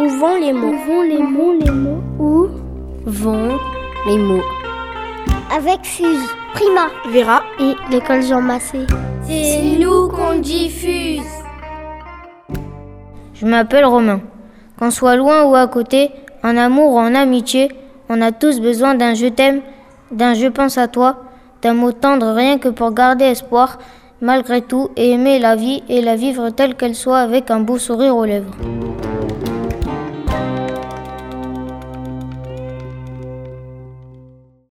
Où vont les mots? Où vont les mots, les mots? Où vont les mots? Avec Fuse, Prima, Vera et l'école Jean Massé. C'est nous qu'on diffuse. Je m'appelle Romain. Qu'on soit loin ou à côté, en amour ou en amitié, on a tous besoin d'un je t'aime, d'un je pense à toi, d'un mot tendre rien que pour garder espoir, malgré tout, et aimer la vie et la vivre telle qu'elle soit avec un beau sourire aux lèvres.